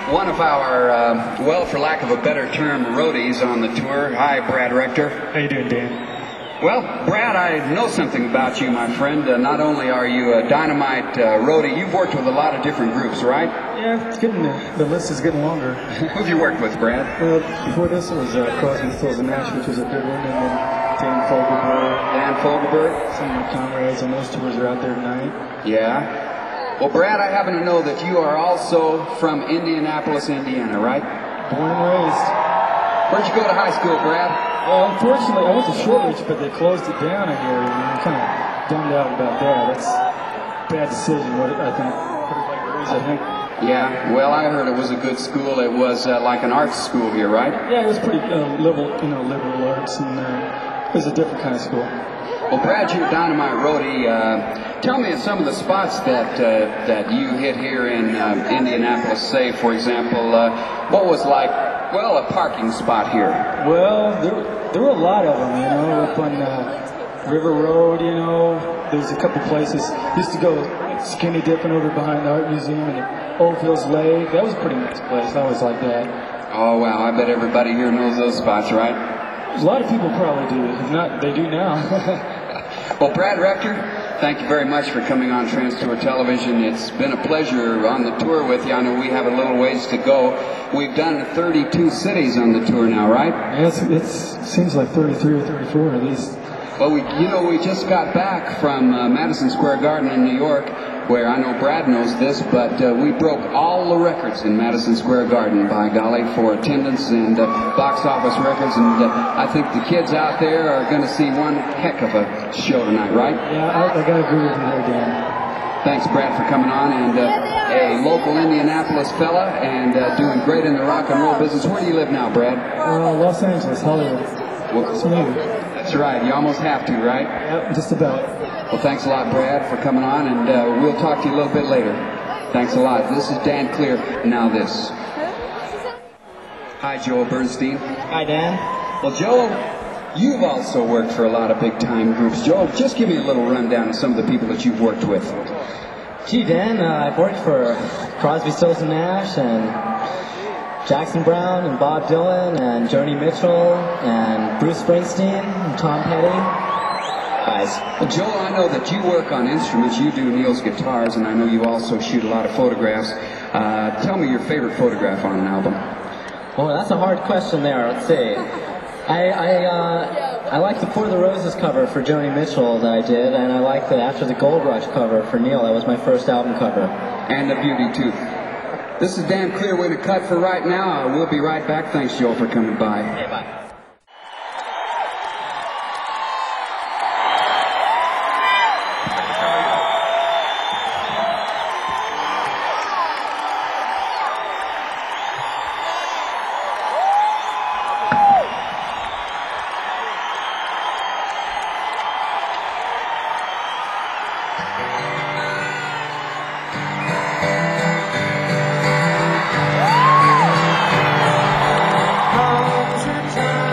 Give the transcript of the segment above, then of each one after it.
one of our, well, for lack of a better term, roadies on the tour. Hi, Brad Rector. How you doing, Dan? Well, Brad, I know something about you, my friend. Not only are you a dynamite roadie, you've worked with a lot of different groups, right? Yeah, it's getting the list is getting longer. Who've you worked with, Brad? Well, before this it was Crosby, Stills and Nash, which was a good one, and then Dan Fogelberg. Dan Fogelberg? Some of my comrades on those tours are out there tonight. Yeah. Well, Brad, I happen to know that you are also from Indianapolis, Indiana, right? Born and raised. Where'd you go to high school, Brad? Well, unfortunately, I went to Shortridge, but they closed it down, I hear, and I'm kind of bummed out about that. That's a bad decision, I think. I think. Yeah, well, I heard it was a good school. It was like an arts school here, right? Yeah, it was pretty liberal, liberal arts, and it was a different kind of school. Well, Brad, you're a dynamite roadie. Tell me some of the spots that you hit here in Indianapolis. Say, for example, what was like, well, a parking spot here? Well, there were a lot of them, up on River Road, There's a couple places. Used to go skinny dipping over behind the Art Museum and Old Hills Lake. That was a pretty nice place. I always liked that. Oh, wow. I bet everybody here knows those spots, right? A lot of people probably do. If not, they do now. Well, Brad Rector, thank you very much for coming on Trans Tour Television. It's been a pleasure on the tour with you. I know we have a little ways to go. We've done 32 cities on the tour now, right? Yeah, it seems like 33 or 34 at least. Well, we just got back from Madison Square Garden in New York, where I know Brad knows this, but we broke all the records in Madison Square Garden, by golly, for attendance and box office records, and I think the kids out there are going to see one heck of a show tonight, right? Yeah, I got to agree with you there, Dan. Thanks, Brad, for coming on, and a local Indianapolis fella, and doing great in the rock and roll business. Where do you live now, Brad? Los Angeles, Hollywood. That's right. You almost have to, right? Yep, just about. Well, thanks a lot, Brad, for coming on, and we'll talk to you a little bit later. Thanks a lot. This is Dan Clear. Now this. Hi, Joel Bernstein. Hi, Dan. Well, Joel, you've also worked for a lot of big-time groups. Joel, just give me a little rundown of some of the people that you've worked with. Gee, Dan, I've worked for Crosby, Stills and Nash, and Jackson Browne, and Bob Dylan, and Joni Mitchell, and Bruce Springsteen, and Tom Petty. Guys. Well, Joel, I know that you work on instruments. You do Neil's guitars, and I know you also shoot a lot of photographs. Tell me your favorite photograph on an album. Well, that's a hard question there. Let's see. I like the For the Roses cover for Joni Mitchell that I did, and I like the After the Gold Rush cover for Neil. That was my first album cover. And a beauty, too. This is Dan Clear. We're going to cut for right now. We'll be right back. Thanks, Joel, for coming by. Hey, bye. Time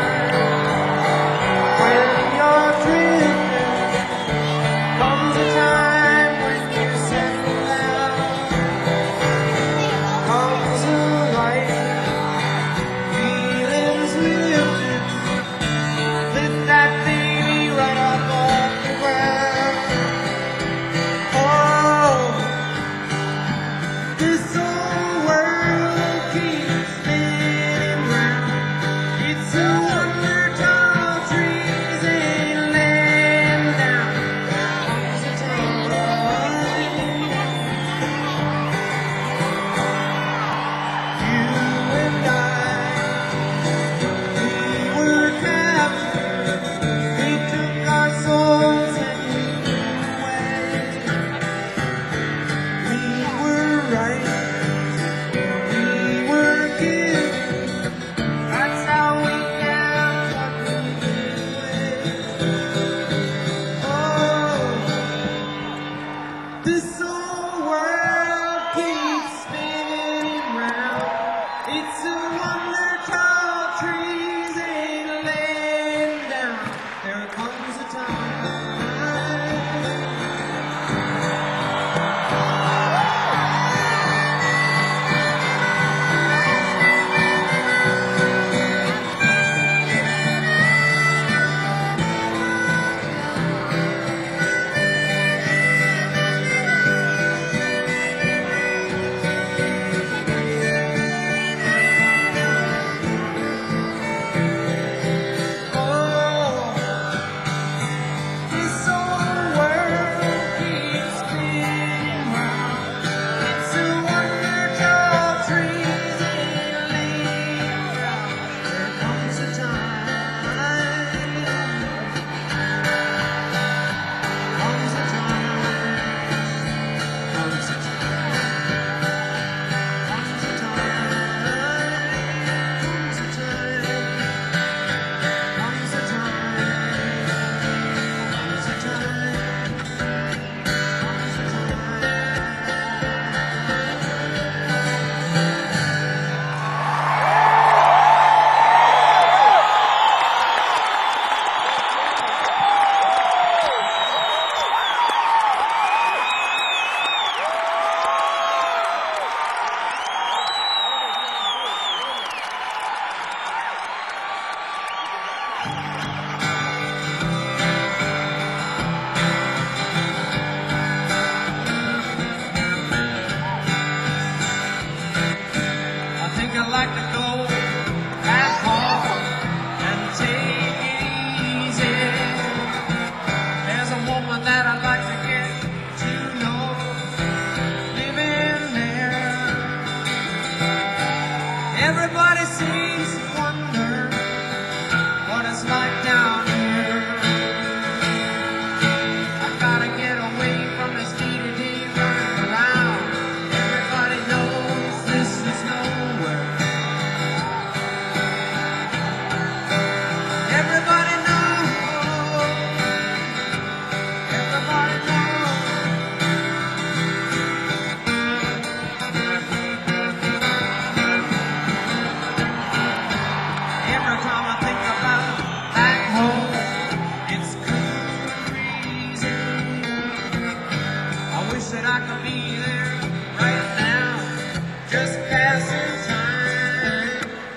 just passing time.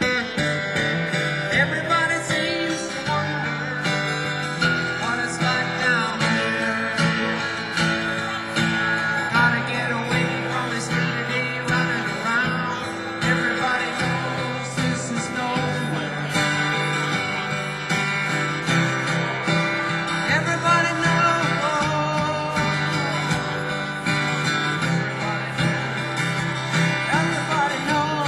Everybody seems to wonder what it's like down there. Gotta get away from this day running around. Everybody knows this is nowhere. Everybody knows. Everybody knows.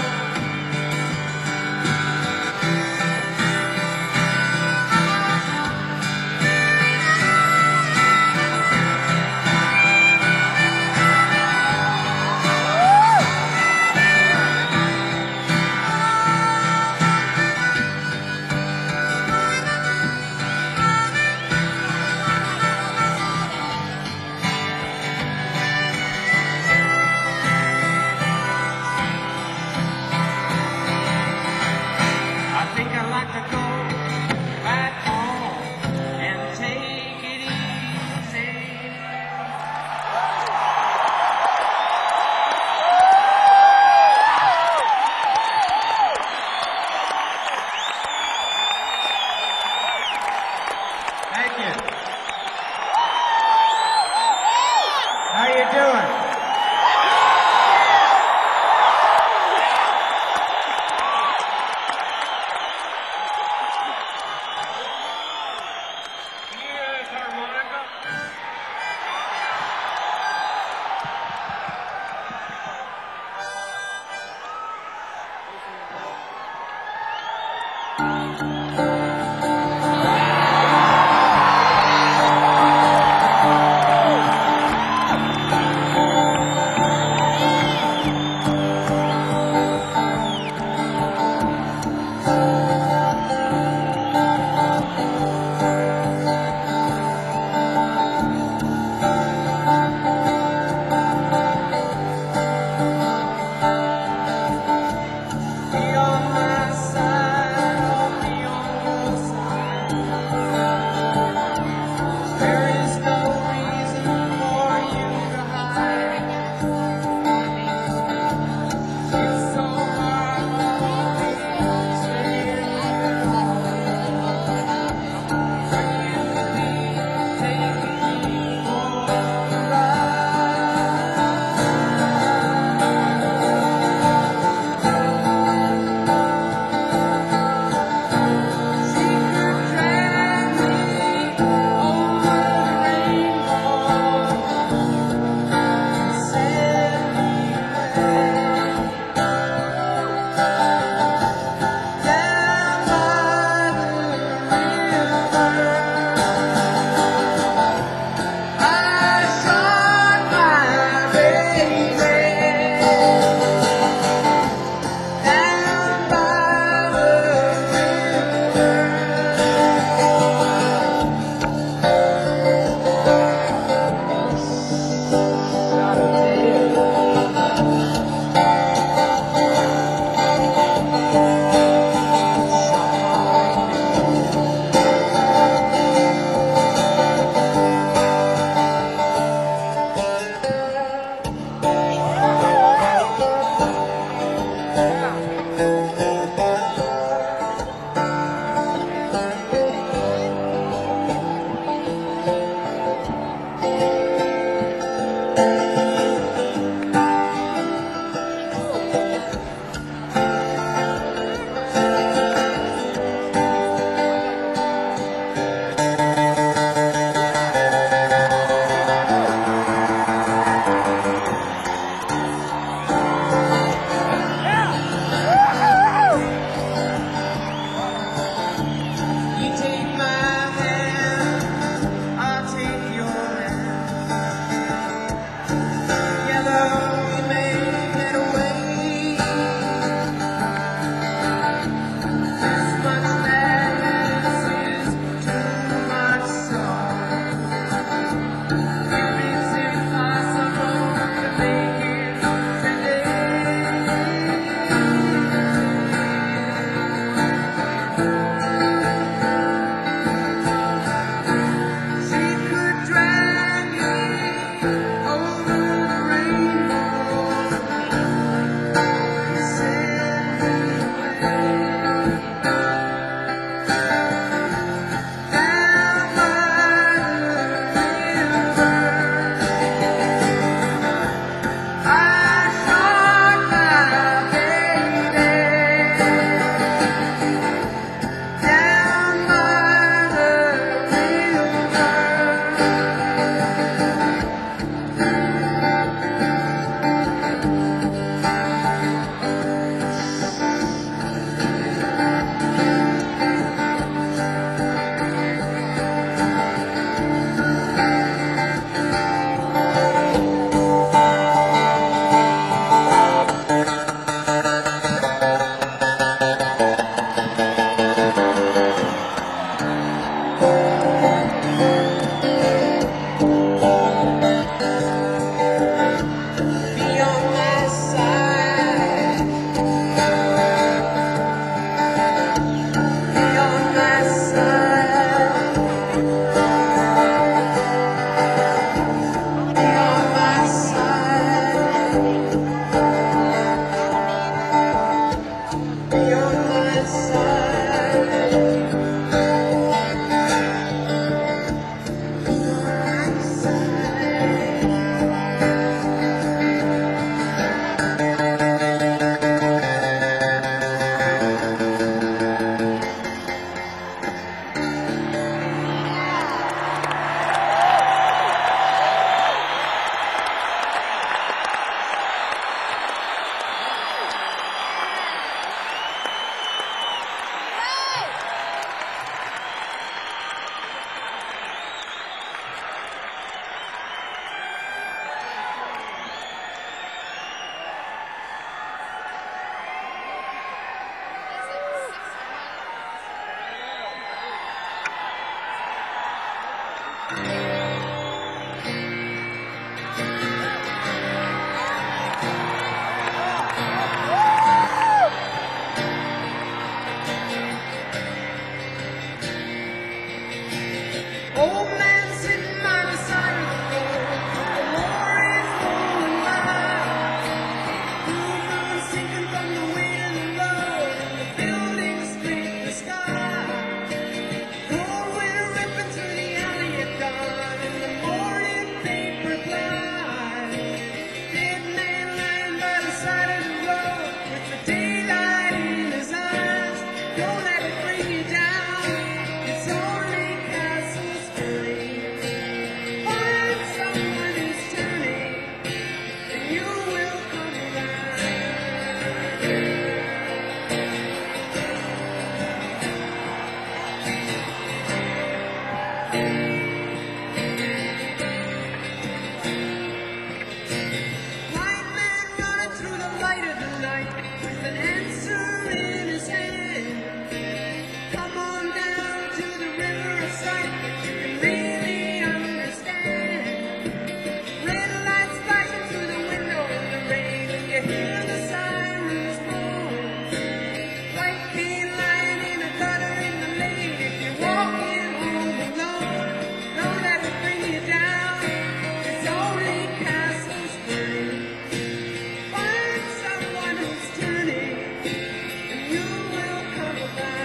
Blind man running through the light of the night with an answer in his hand. Come on down to the river of sight if you really understand. Red lights flashing through the window in the rain and you hear the sirens moan. White cane lying in a gutter in the lane if you're walking home alone. Don't let it bring you down. It's only castles burning. Find someone who's turning, and you will come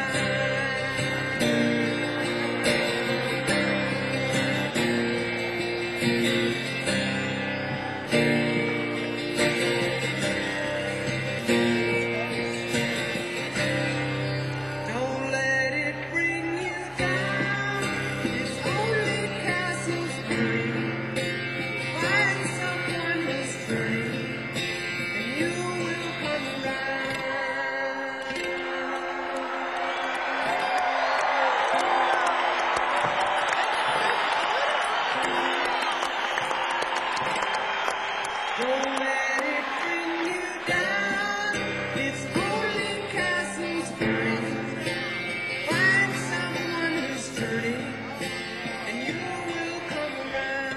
Don't let it bring you down. It's only castles burning. Find someone who's turning, and you will come around. Don't let it bring you down. It's only castles burning. Find someone who's turning, and you will come around.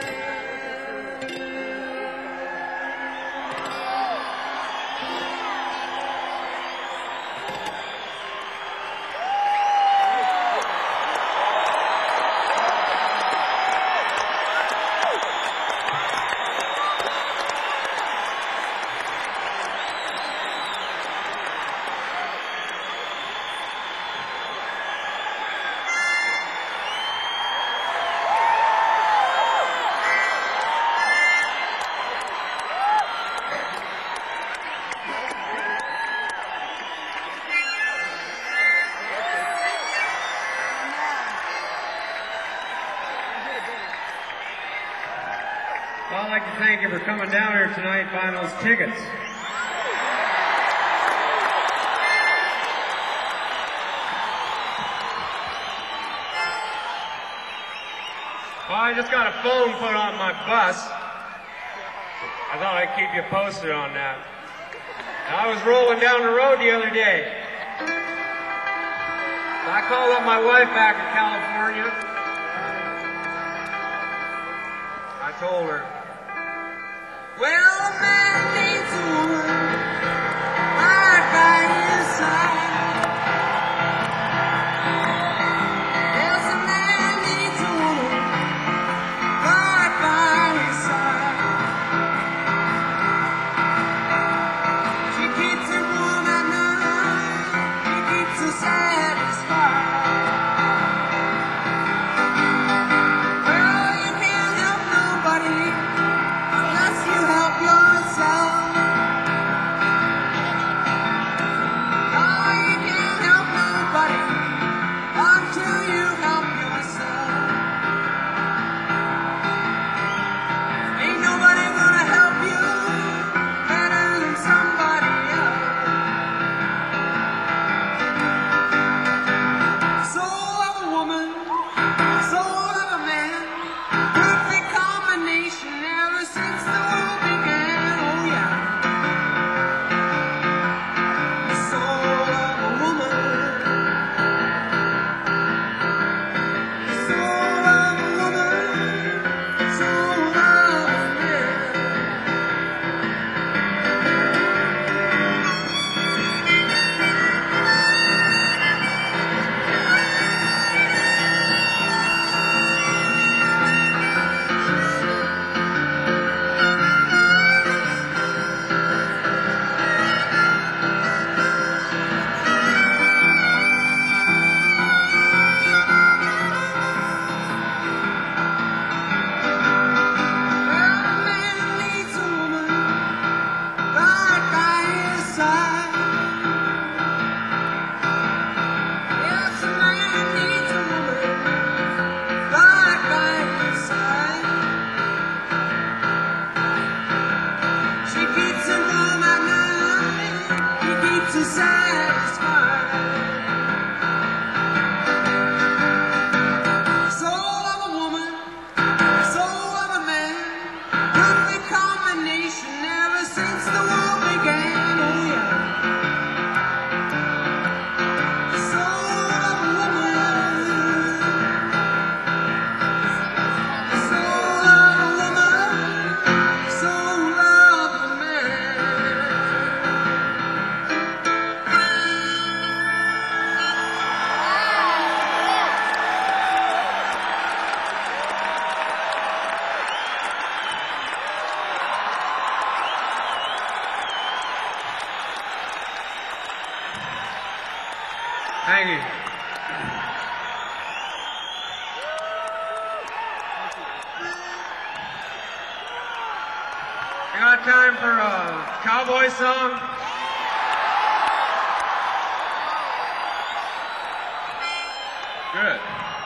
Well, I'd like to thank you for coming down here tonight, buying those tickets. Well, I just got a phone put on my bus. I thought I'd keep you posted on that. I was rolling down the road the other day. I called up my wife back in California. I told her, Well, a man needs a woman right by his side. Yes, a man needs a woman right by his side. She keeps him warm at night. She keeps him satisfied. Well, you can't help nobody unless you help yourself. to satisfy. Soul of a woman, soul of a man, perfect combination ever since the world began. Oh yeah. Soul of a woman, soul of a woman, soul of a man. Thank you. I got time for a cowboy song? Good.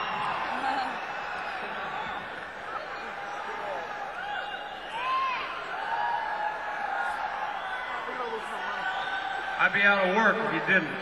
I'd be out of work if you didn't.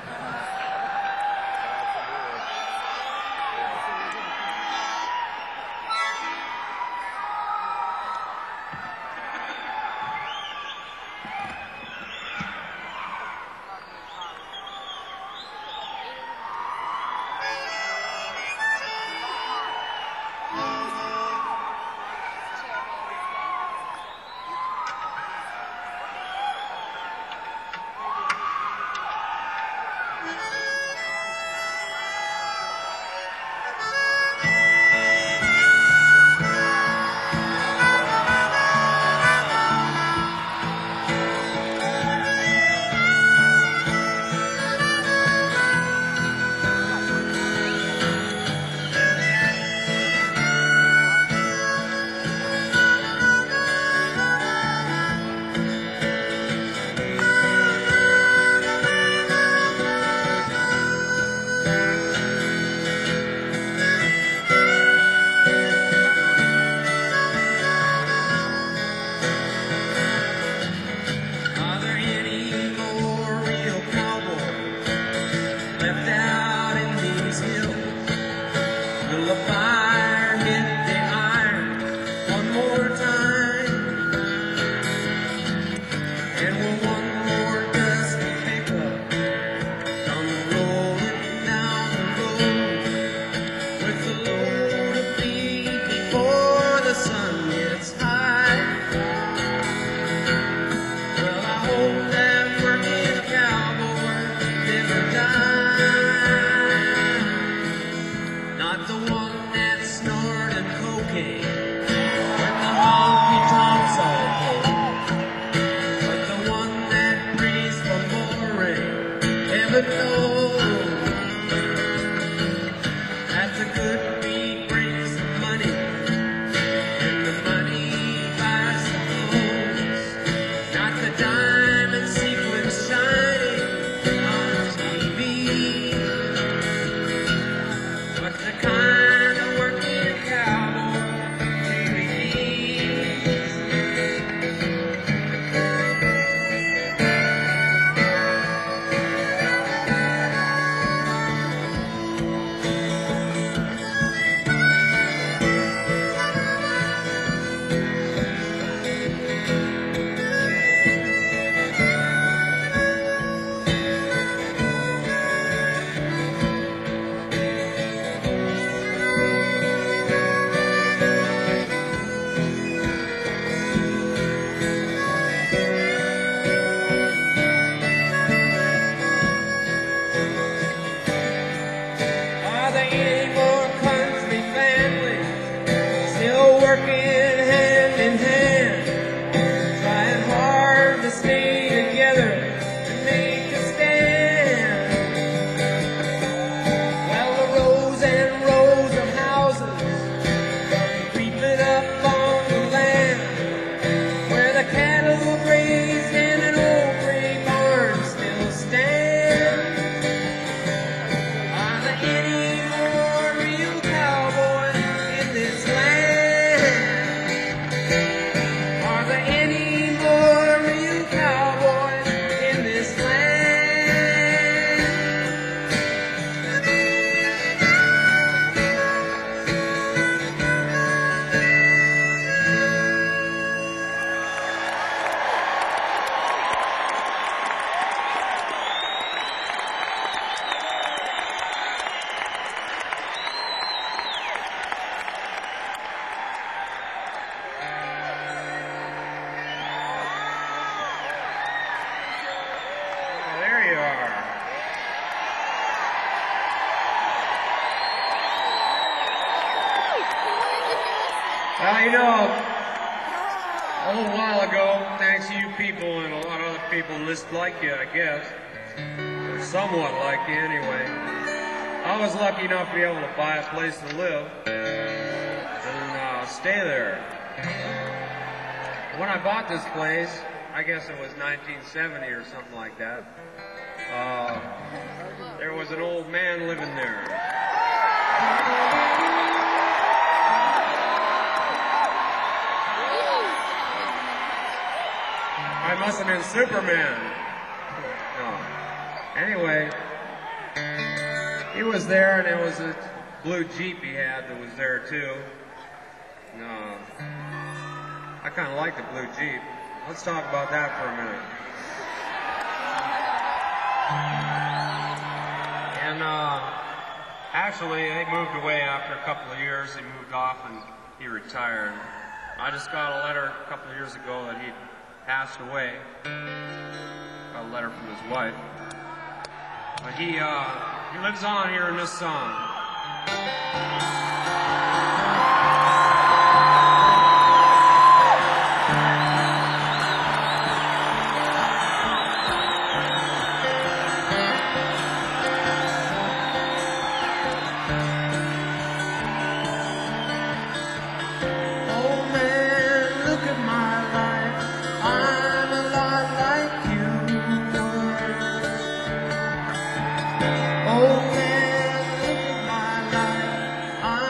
Are there any more real cowboys left out in these hills? Will the fire hit the iron one more time? And will one more dusty pickup come rolling down the road with a load of feed before the sun gets high? Well, I hope that working cowboy never dies. Not the one that's snorting cocaine when the honky tonks all pay, but the one that prays for more rain. Heaven knows that the good beat brings the money, and the money buys the clothes. Not the diamond sequins shining on TV, but the kind of working cowboy really needs. Well, you know, a little while ago, thanks to you people and a lot of other people just like you, I guess, or somewhat like you anyway, I was lucky enough to be able to buy a place to live and stay there. When I bought this place, I guess it was 1970 or something like that, there was an old man living there. I must have been Superman. No. Anyway, he was there, and there was a blue Jeep he had that was there too. No. I kind of like the blue Jeep. Let's talk about that for a minute. And actually, they moved away after a couple of years. He moved off and he retired. I just got a letter a couple of years ago that he'd passed away. Got a letter from his wife. But he lives on here in this song. Oh man, look at my life.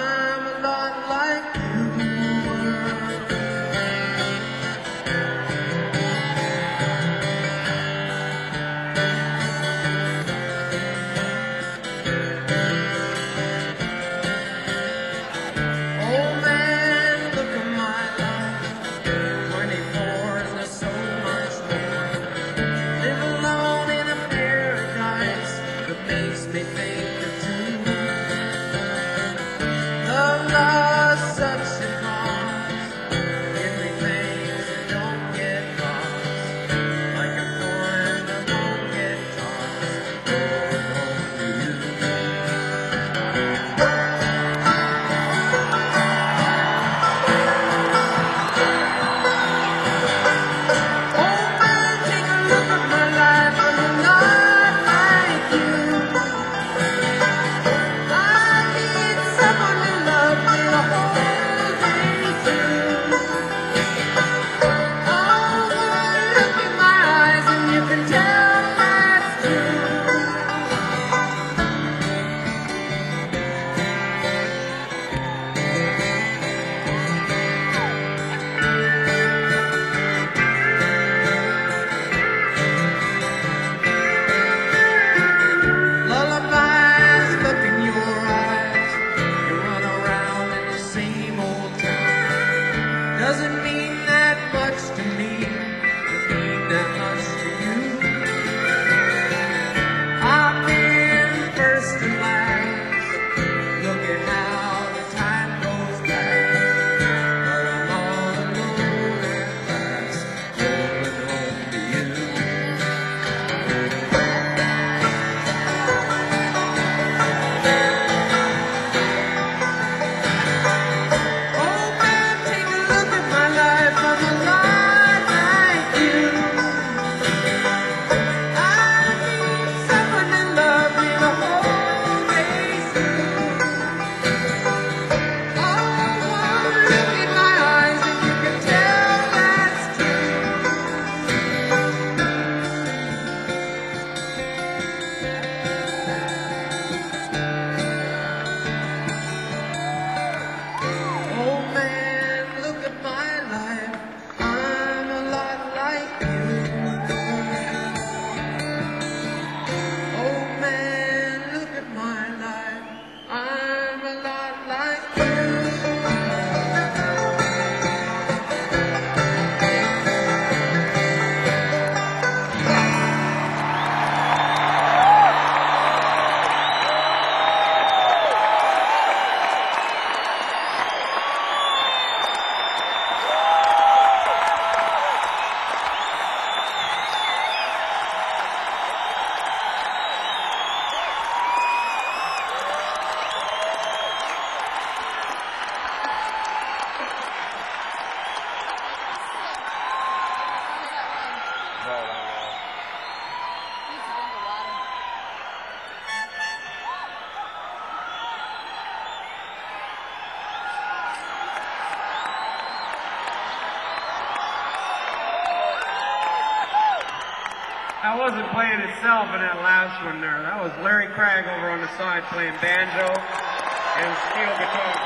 wasn't playing itself in that last one there. That was Larry Craig over on the side playing banjo and steel guitar.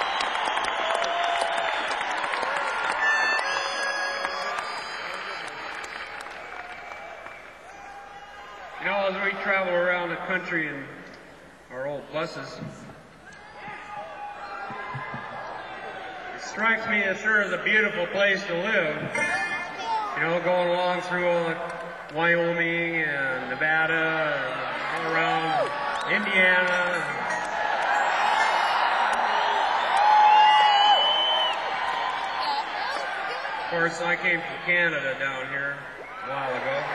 You know, as we travel around the country in our old buses, it strikes me as sure is a beautiful place to live. You know, going along through all the Wyoming and Nevada and all around Indiana. Of course, I came from Canada down here a while ago.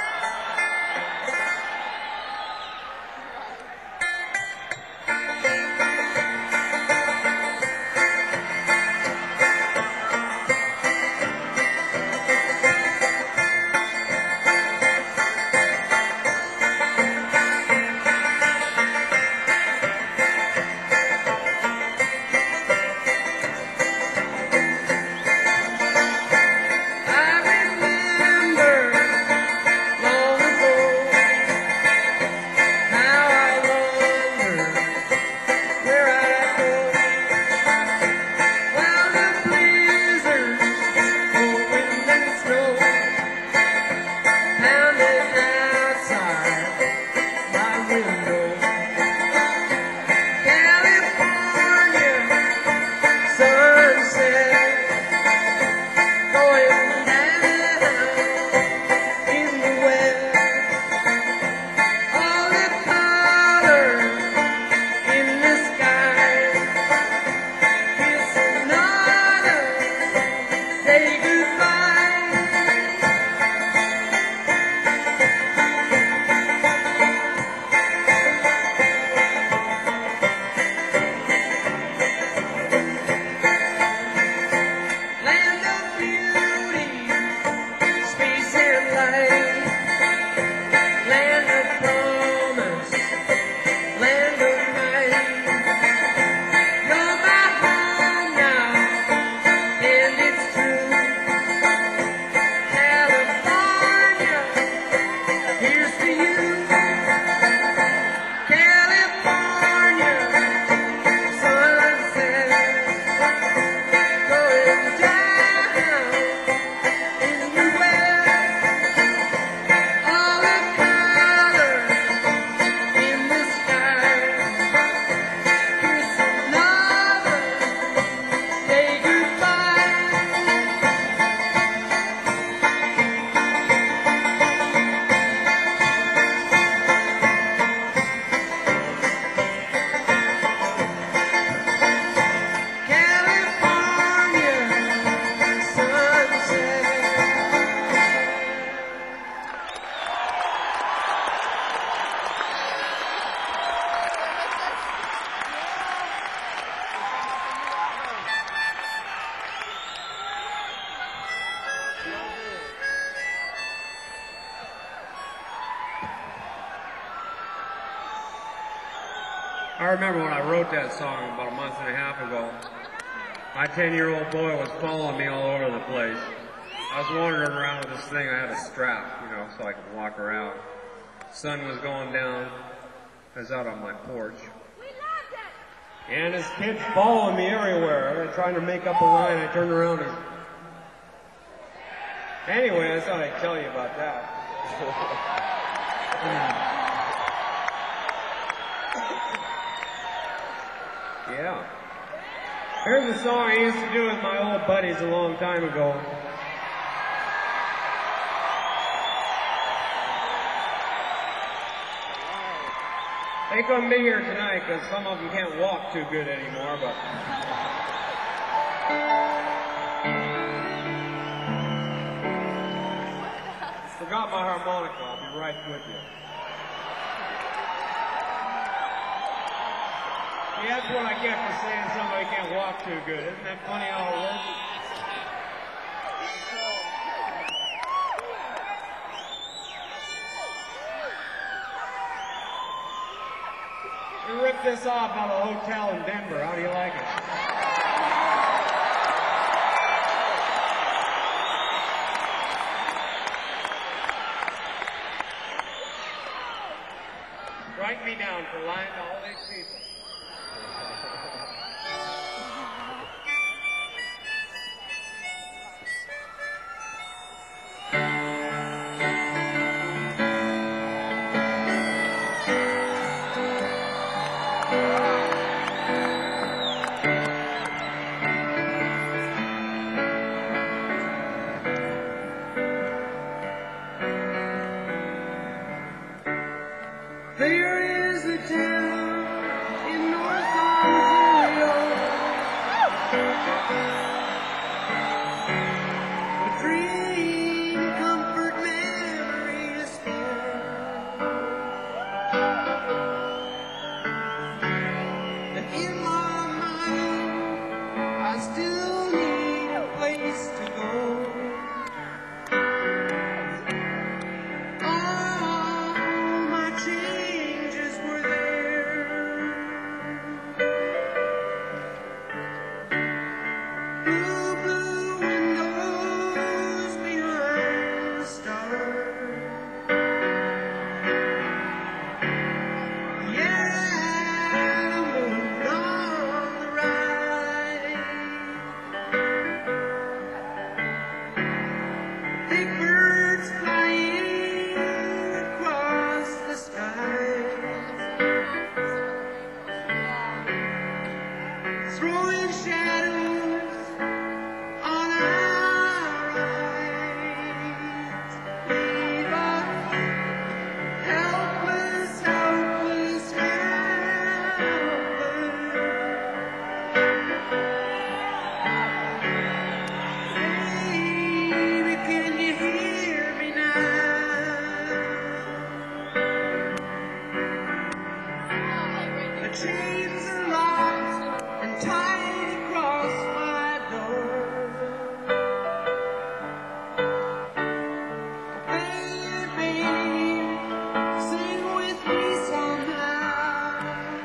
I remember when I wrote that song about a month and a half ago, my 10-year-old boy was following me all over the place. I was wandering around with this thing. I had a strap, you know, so I could walk around. Sun was going down. I was out on my porch. And his kids following me everywhere. They were trying to make up a line. I turned around and... Anyway, I thought I'd tell you about that. Yeah. Here's a song I used to do with my old buddies a long time ago. They couldn't be here tonight because some of them can't walk too good anymore, but... Forgot my harmonica. I'll be right with you. See, that's what I get for saying somebody can't walk too good. Isn't that funny how it works? We ripped this off out of a hotel in Denver. How do you like it? Write me down for lying to all these people. There is a town in North Ontario, a dream, comfort, memories still. And in my mind, I still need a place to go. All my changes were there. Blue, blue windows behind the stars. Yeah, I moved on the ride. Big birds flying across the sky, throwing shadows on our eyes. Leave us helpless, helpless, helpless. Baby, can you hear me now? The chains are locked and tied across my door. Baby, sing with me somehow.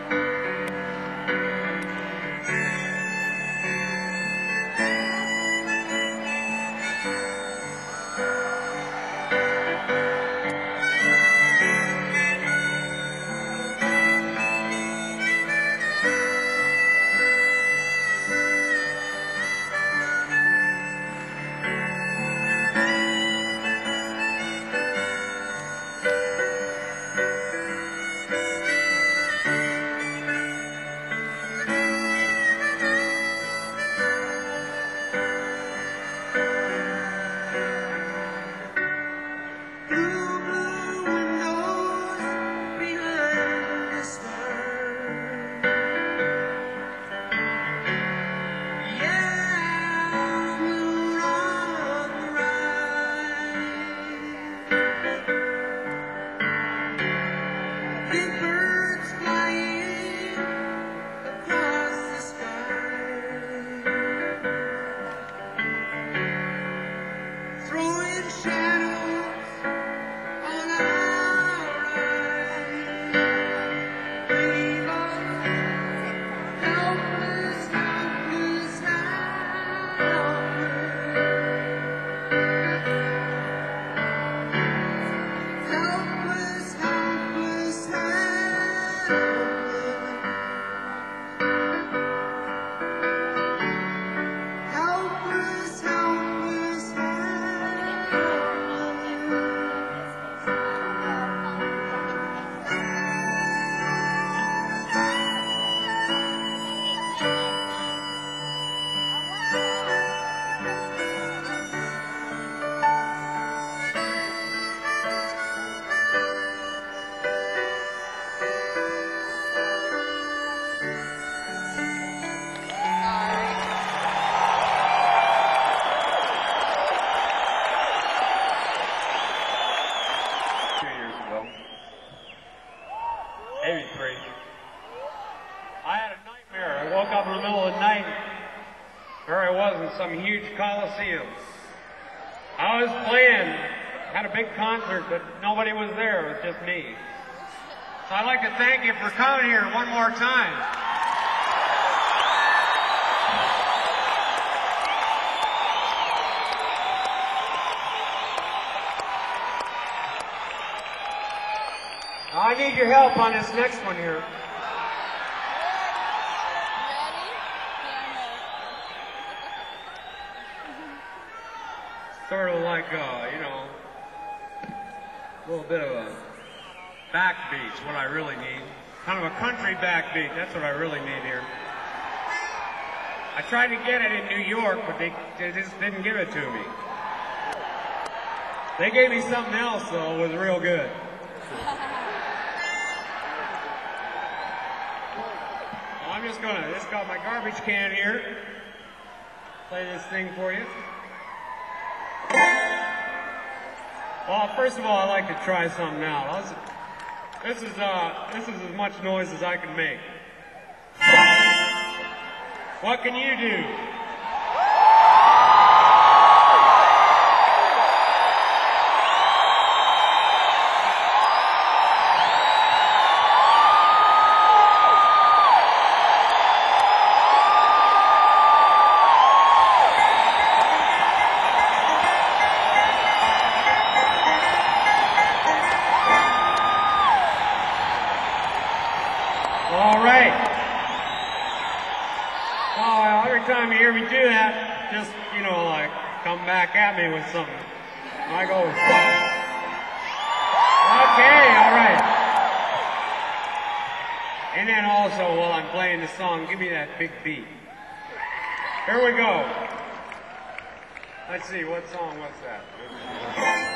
Blue, blue windows behind the stars. Yeah, moon on the rise. Big birds flying across the sky, throwing shadows on our eyes. Leave us helpless, helpless, helpless. Helpless, helpless, helpless. Helpless, helpless, Maybe 3. I had a nightmare. I woke up in the middle of the night. There I was in some huge coliseum. I was playing, had a big concert, but nobody was there. It was just me. So I'd like to thank you for coming here one more time. I need your help on this next one here. Sort of like, a little bit of a backbeat's what I really need. Kind of a country backbeat. That's what I really need here. I tried to get it in New York, but they just didn't give it to me. They gave me something else, though. It was real good. Well, I'm just got my garbage can here. Play this thing for you. Well, first of all, I'd like to try something out. This is as much noise as I can make. What can you do? All right. Oh, every time you hear me do that, just, like, come back at me with something. I go, okay, all right. And then also, while I'm playing the song, give me that big beat. Here we go. Let's see, what song was that?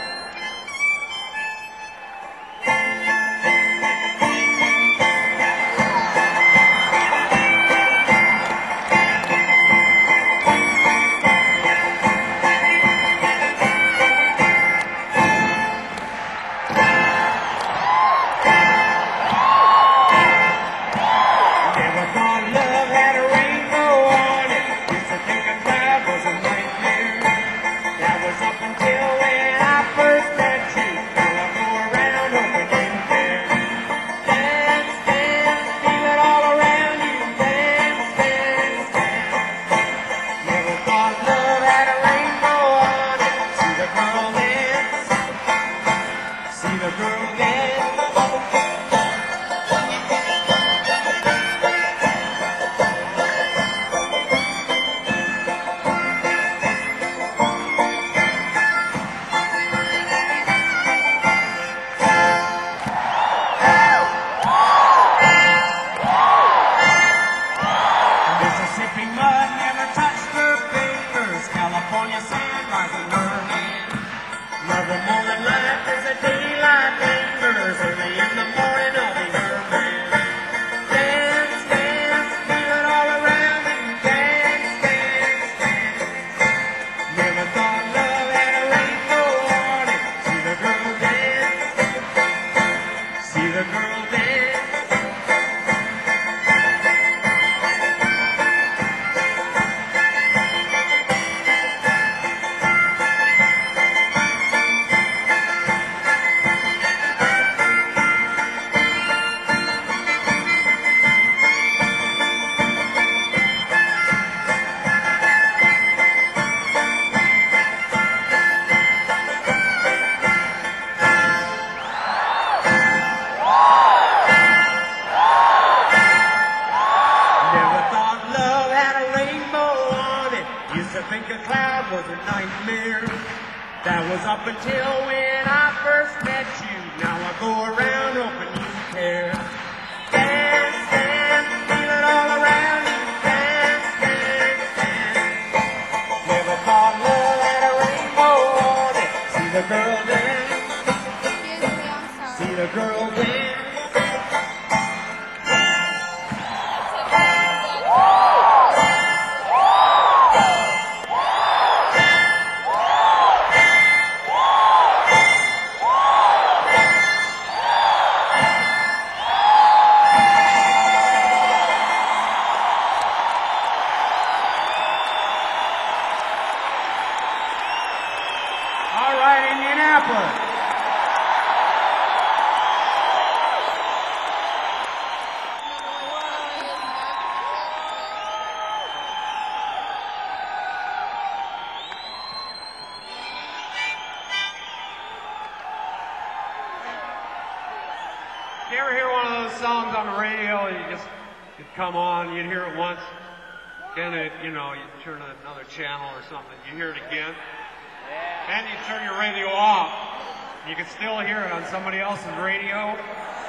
You ever hear one of those songs on the radio? You'd come on, you'd hear it once, then you'd turn to another channel or something. You hear it again, then you turn your radio off. You can still hear it on somebody else's radio.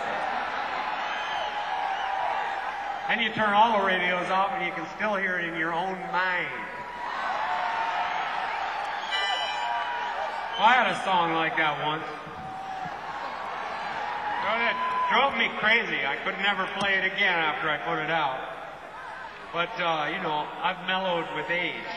Then you turn all the radios off, and you can still hear it in your own mind. I had a song like that once. It drove me crazy. I could never play it again after I put it out. But, I've mellowed with age.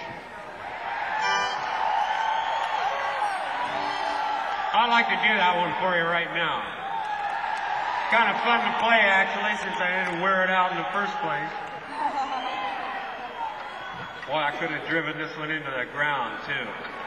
I'd like to do that one for you right now. Kind of fun to play, actually, since I didn't wear it out in the first place. Boy, I could have driven this one into the ground, too.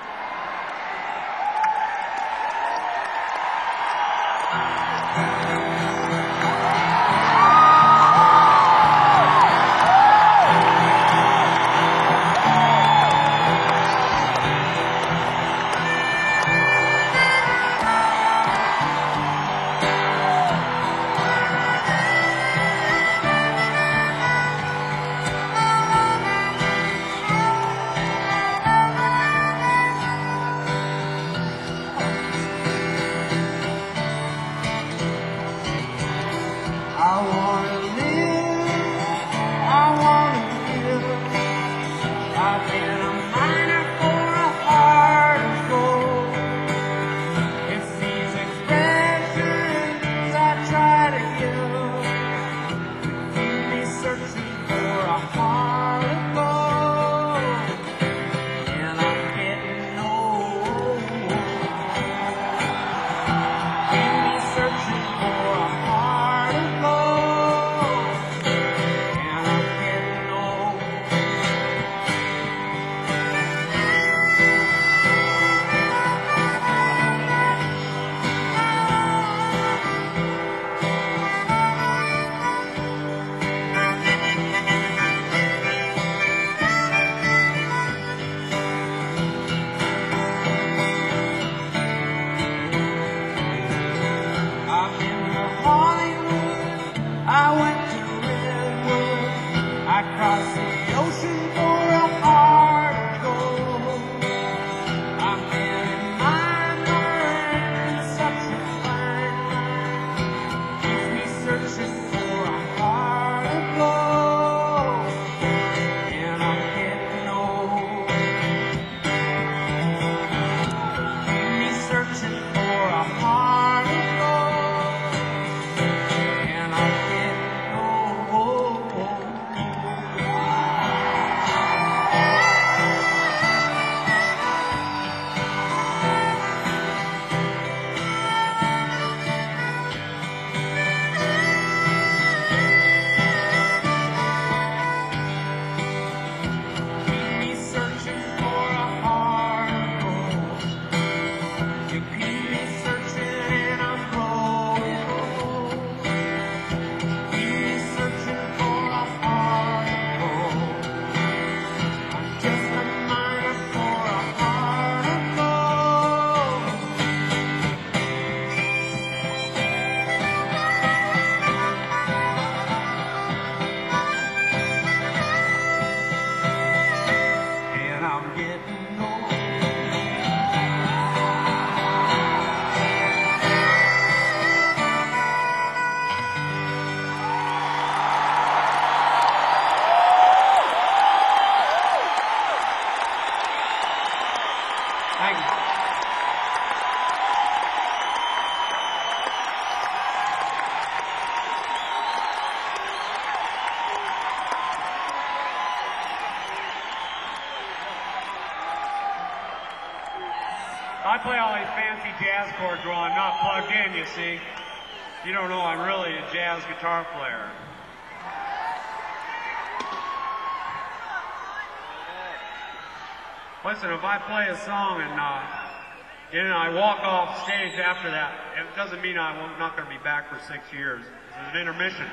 I play all these fancy jazz chords while I'm not plugged in, you see. You don't know I'm really a jazz guitar player. Listen, if I play a song and I walk off stage after that, it doesn't mean I'm not going to be back for 6 years. It's an intermission.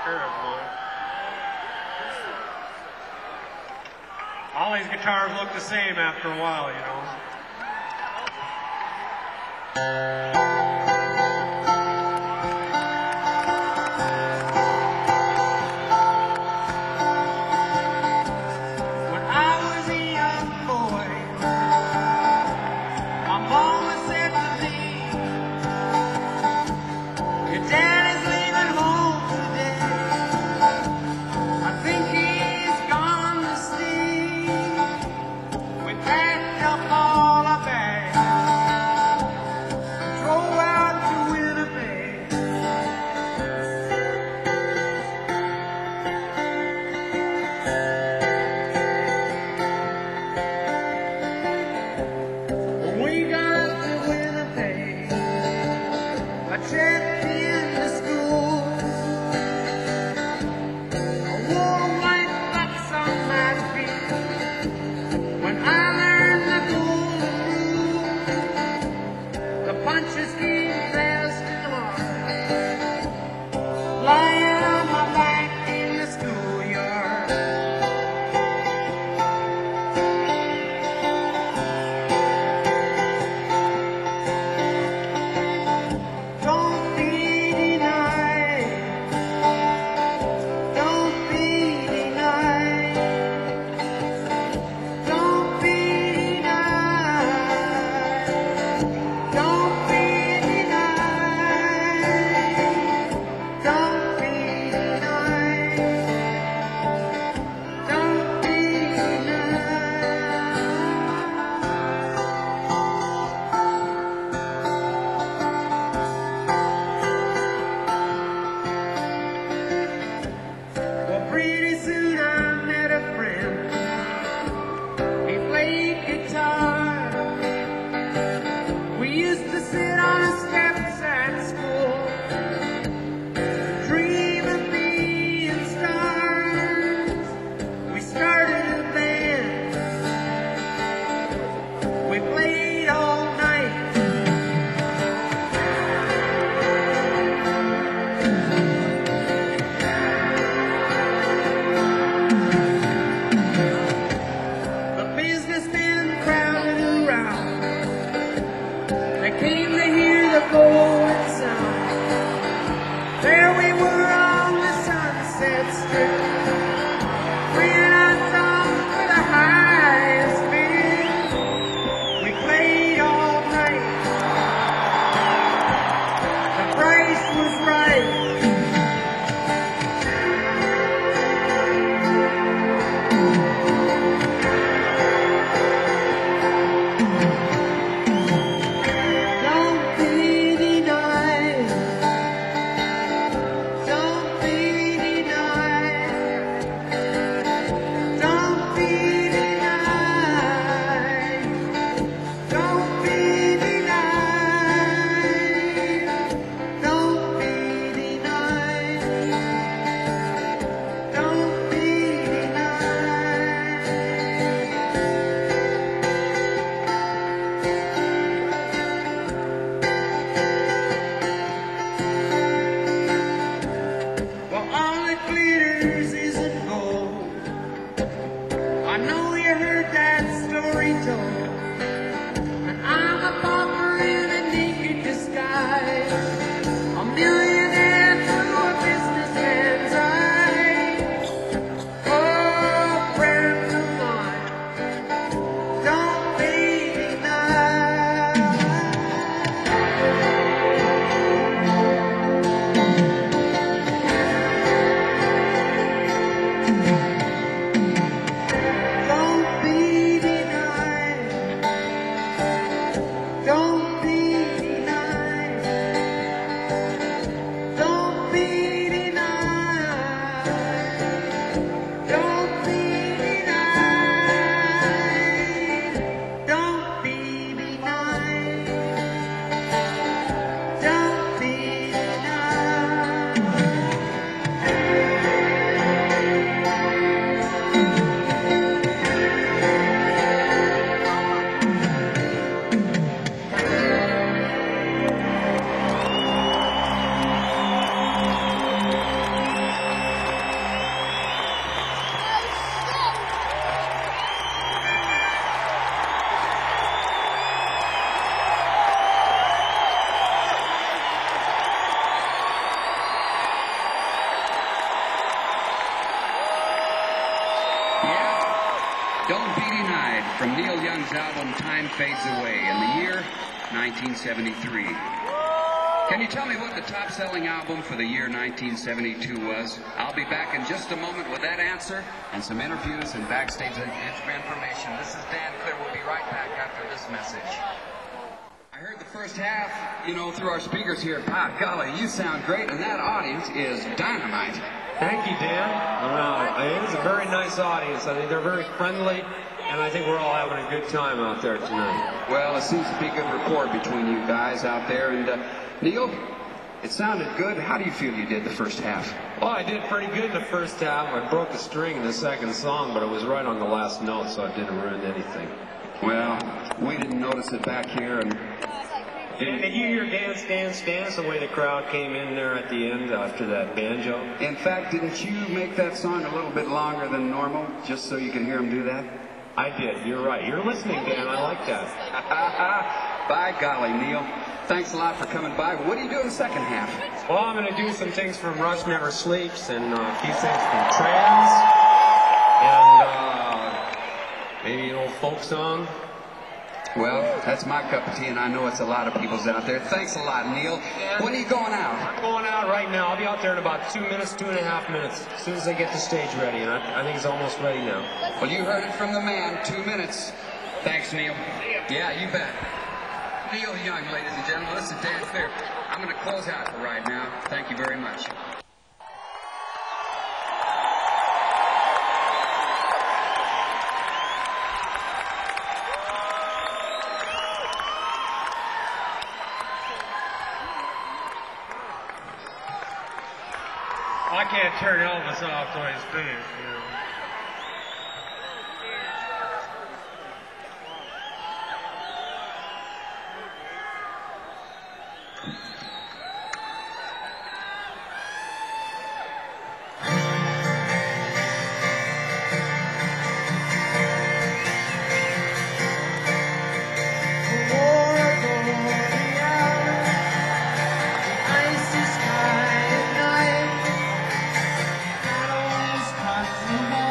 Spirit mode. All these guitars look the same after a while, you know. When I was a young boy, my mama said to me, your daddy's leaving home today. I think he's gone to sea. We packed up all our bags, drove out Don't Be Denied from Neil Young's album Time Fades Away in the year 1973. Can you tell me what the top-selling album for the year 1972 was? I'll be back in just a moment with that answer and some interviews and backstage information. This is Dan Clear. We'll be right back after this message. I heard the first half, through our speakers here. By golly, you sound great, and that audience is dynamite. Thank you, Dan. I think it's a very nice audience. I think they're very friendly, and I think we're all having a good time out there tonight. Well, it seems to be good rapport between you guys out there. And Neil, it sounded good. How do you feel you did the first half? Well, I did pretty good in the first half. I broke a string in the second song, but it was right on the last note, so it didn't ruin anything. Well, we didn't notice it back here, and did you hear Dance, Dance, Dance, the way the crowd came in there at the end after that banjo? in fact, didn't you make that song a little bit longer than normal, just so you can hear him do that? I did. You're right. You're listening, Dan. I like that. By golly, Neil. Thanks a lot for coming by. What do you do in the second half? Well, I'm going to do some things from Rush Never Sleeps and a few things from Trans and maybe an old folk song. Well, that's my cup of tea, and I know it's a lot of people's out there. Thanks a lot, Neil. When are you going out? I'm going out right now. I'll be out there in about 2 minutes, 2.5 minutes, as soon as they get the stage ready, and I think it's almost ready now. Well, you heard it from the man. 2 minutes. Thanks, Neil. Yeah, you bet. Neil Young, ladies and gentlemen. This is Dan Clear. I'm going to close out for right now. Thank you very much. I can't turn Elvis off the way he's playing. Icy sky at night, shadows cut through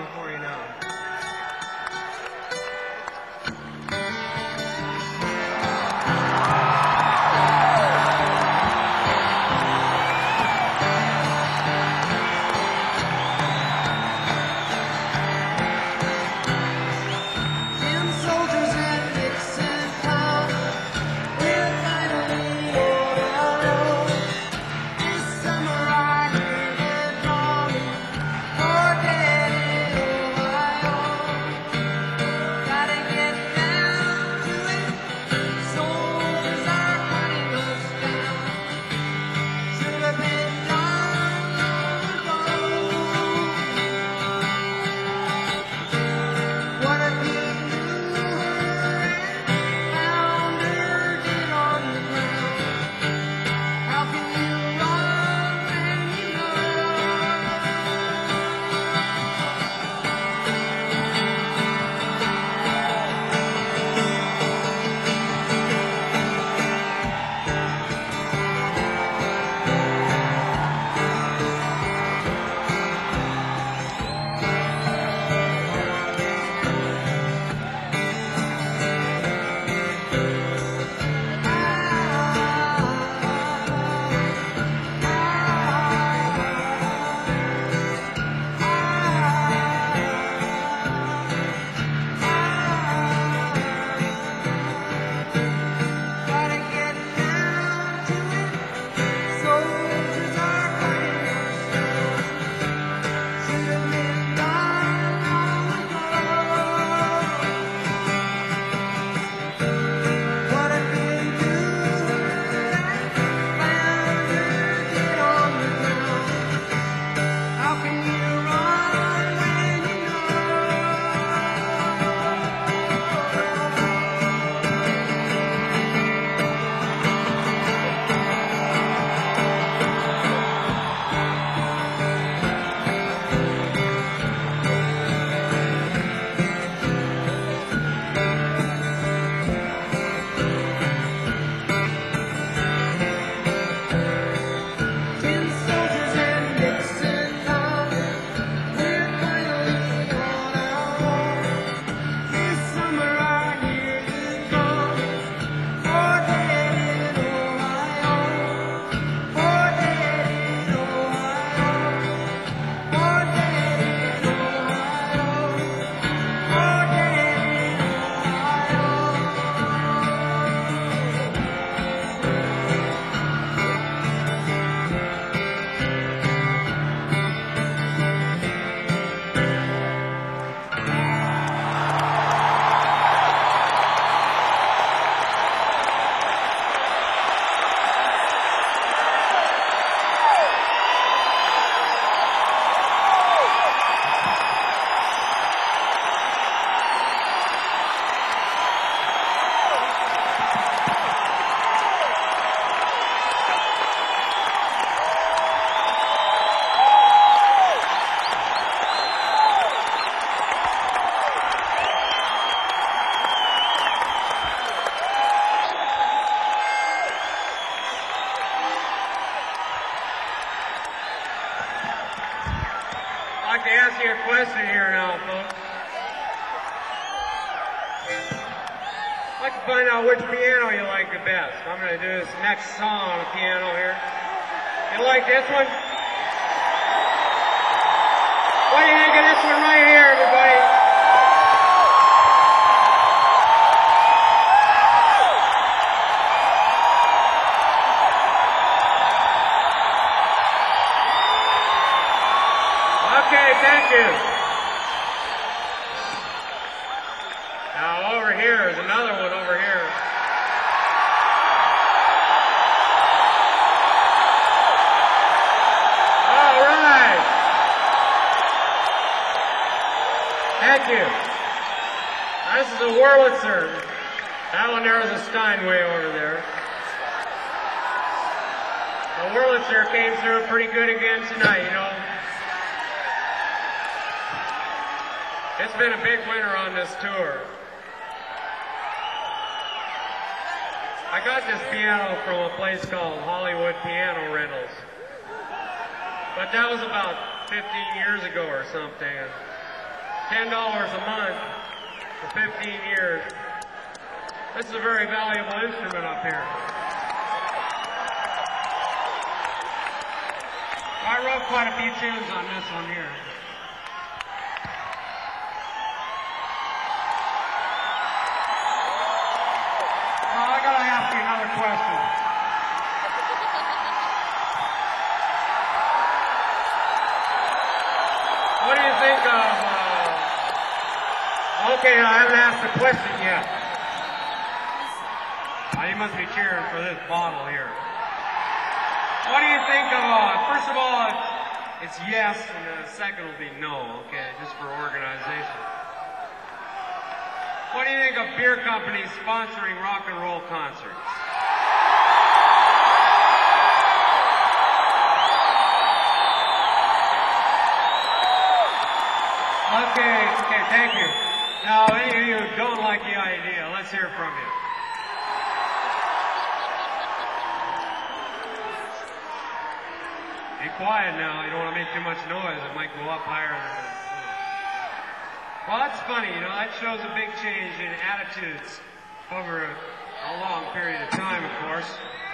song for you now. Them soldiers at Dixon Town, we're finally over. This summer I hear them calling for Daddy Ohio. Gotta get down to it, soldiers are hunting us down. Should have been long ago. What a good found her dead on the ground. How can you run when you know? Gotta get down to it. Soldiers are fighting us down. Should have been gone long ago. What a good found her dead on the ground. How can you run when you know? Tin soldiers and Dixon Town, we're finally on our own. This summer I hear you calling for Daddy in Ohio. For Daddy in Ohio. For Daddy in Ohio. For Daddy in Ohio. I'd like to ask you a question here now, folks. I'd like to find out which piano you like the best. I'm going to do this next song on the piano here. You like this one? What do you think of this one right here, everybody? Okay, thank you. Now over here is another one over here. All right. Thank you. Now, this is a Wurlitzer. That one there is a Steinway over there. The Wurlitzer came through pretty good again tonight, you know. It's been a big winter on this tour. I got this piano from a place called Hollywood Piano Rentals. But that was about 15 years ago or something. $10 a month for 15 years. This is a very valuable instrument up here. I wrote quite a few tunes on this one here. Well, I gotta ask you another question. What do you think of, okay, I haven't asked the question yet. You must be cheering for this bottle here. What do you think of, first of all, it's yes, and the second will be no, okay, just for organization. What do you think of beer companies sponsoring rock and roll concerts? Okay, thank you. Now, any of you who don't like the idea, let's hear from you. Be quiet now. You don't want to make too much noise. It might go up higher than that. Well, that's funny. That shows a big change in attitudes over a long period of time, of course.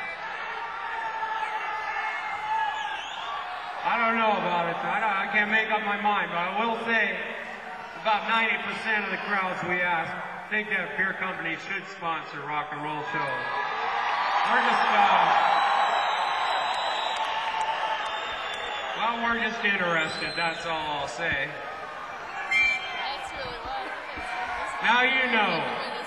I don't know about it. I can't make up my mind, but I will say about 90% of the crowds we ask think that beer companies should sponsor rock and roll shows. We're just interested, that's all I'll say. Now you know.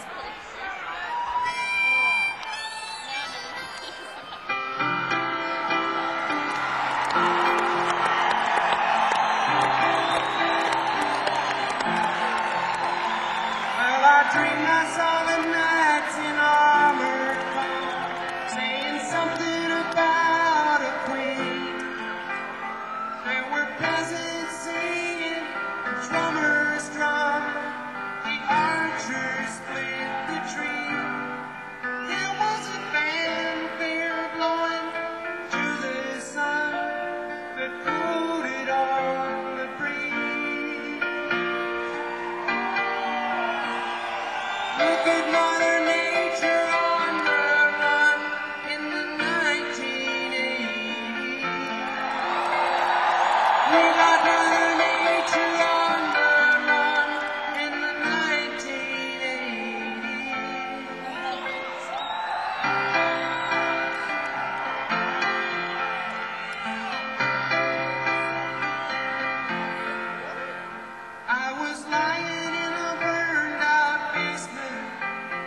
Well, I dreamed I saw the knights in armor come, saying something about a queen. There were peasants singing, drummers drum, the archers split the tree. There was a fanfare blowing to the sun that floated on the breeze. Look at Mother Nature on the run in the 1980s. We got Mother Nature on the run in the 1980s. I was lying in a burned out basement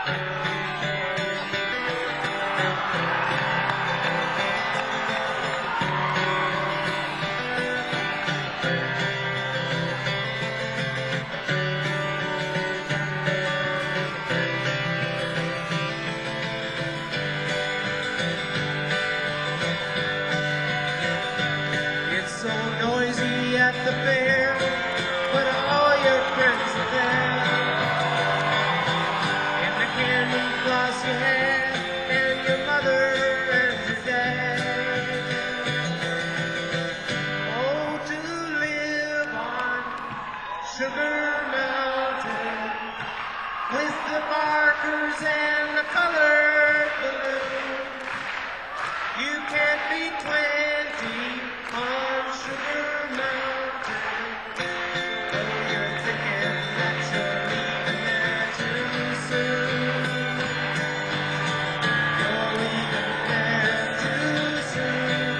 It's so noisy at the fair, but all your friends are there. And the candy floss you had, and your mother and your dad. Oh, to live on Sugar Mountain with the barkers and the colored balloons. You can't be 20 on Sugar Mountain. Oh, you're thinking that you're leaving there too soon. You're leaving there too soon.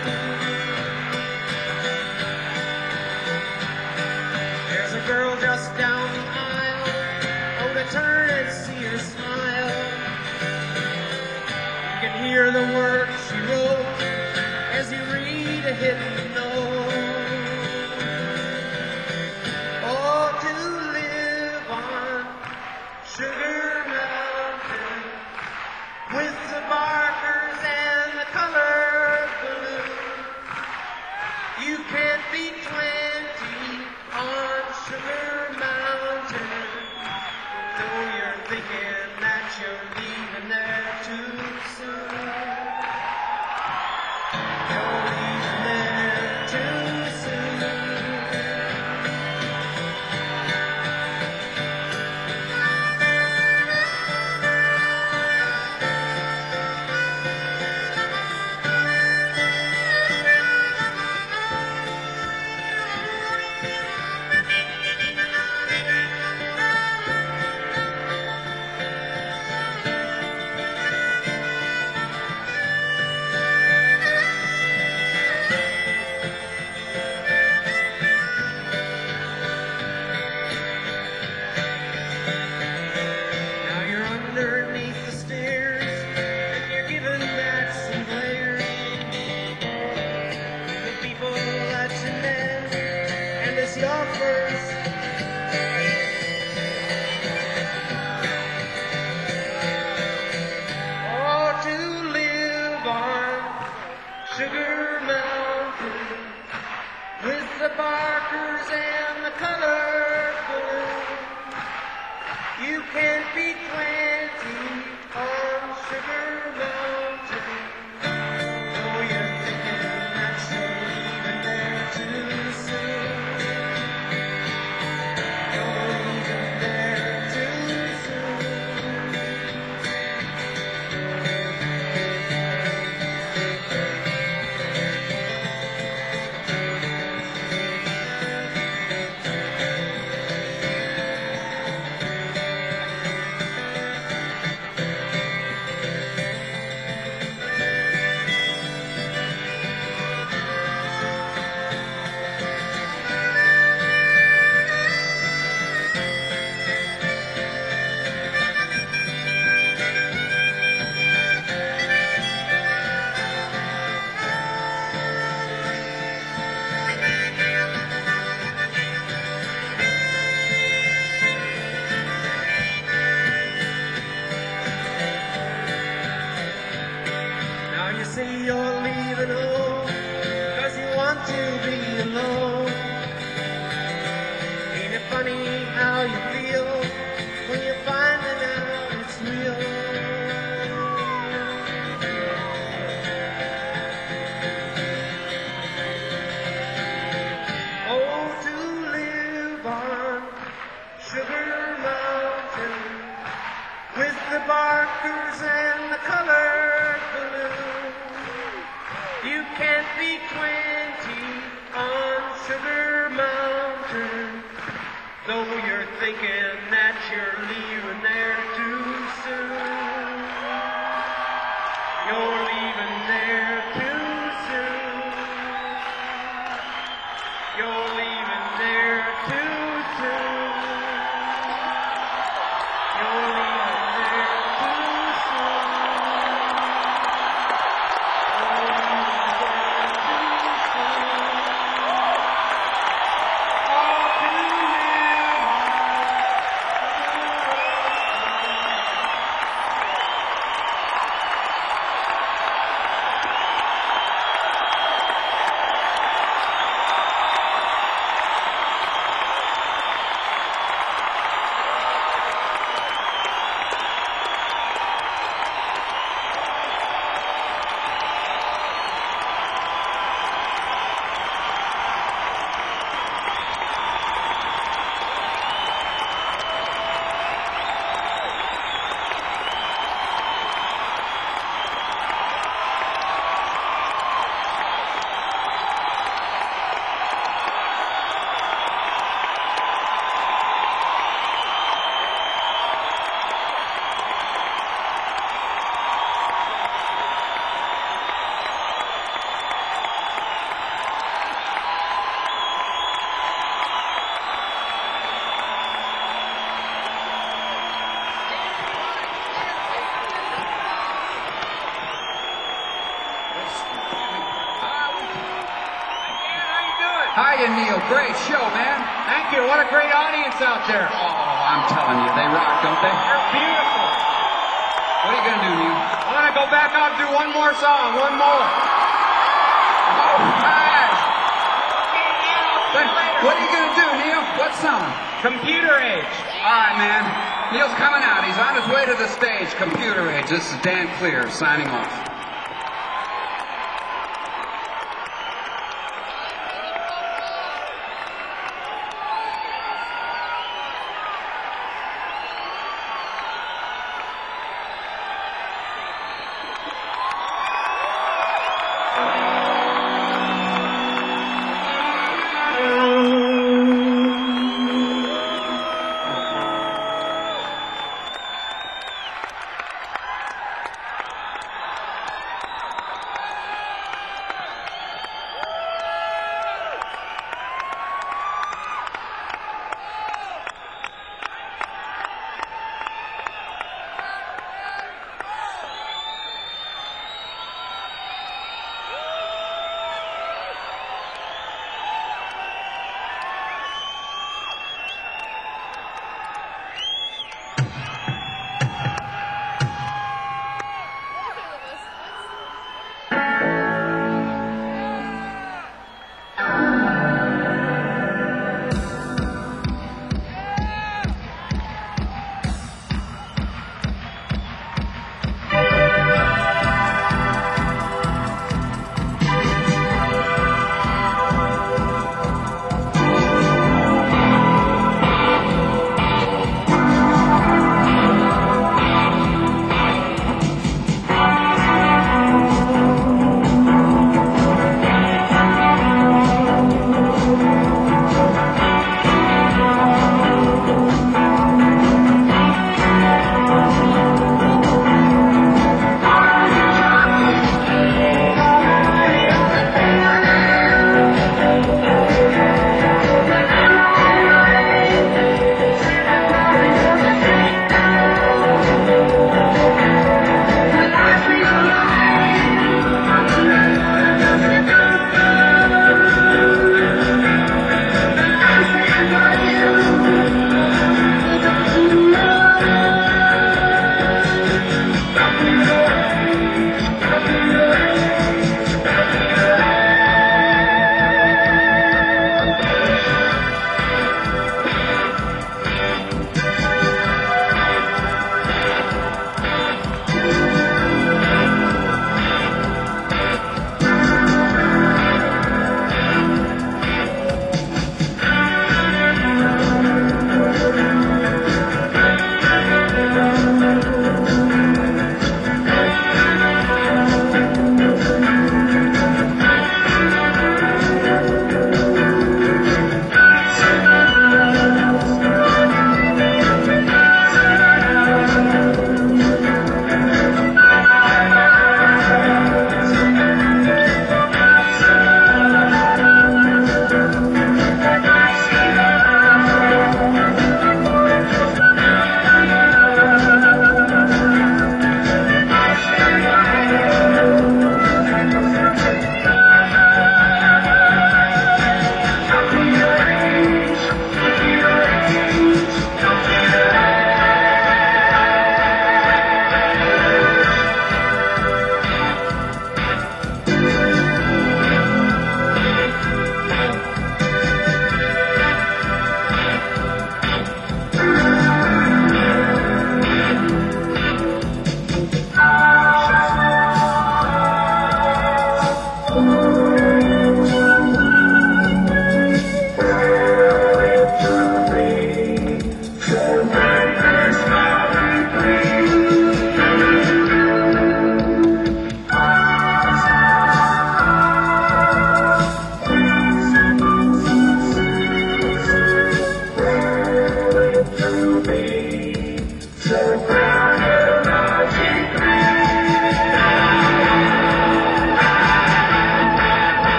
There's a girl just down the aisle. Oh, to turn and see her smile. You can hear the words she wrote as you read a hidden note. Oh, to live on Sugar Mountain with the barkers and the colored balloons. You can't be 20 on Sugar Mountain. Though you're thinking that you're leaving there too soon. You're leaving there too soon. Now you're underneath the stairs and you're giving back some glares to the people that you met, and it's your first. Oh, to live on Sugar Mountain with the barkers and the colored balloons. You can't be 20 on Sugar Mountain. Oh, you're thinking that you're leaving there too soon. You're leaving there too soon. Now you say you're leaving home 'cause you want to be alone. Ain't it funny how you feel when you're finding out it's real? Oh, to live on Sugar Mountain with the barkers and the colored balloons. You can't be 20 on Sugar Mountain, though you're thinking that you're leaving there too soon. You're leaving there too soon. You're leaving there too soon. You're leaving there too Hiya, Neil. Great show, man. Thank you. What a great audience out there. Oh, I'm telling you, they rock, don't they? They're beautiful. What are you going to do, Neil? I'm going to go back out and do one more song. One more. All right. What are you going to do, Neil? What song? Computer Age. All right, man. Neil's coming out. He's on his way to the stage. Computer Age. This is Dan Clear signing off.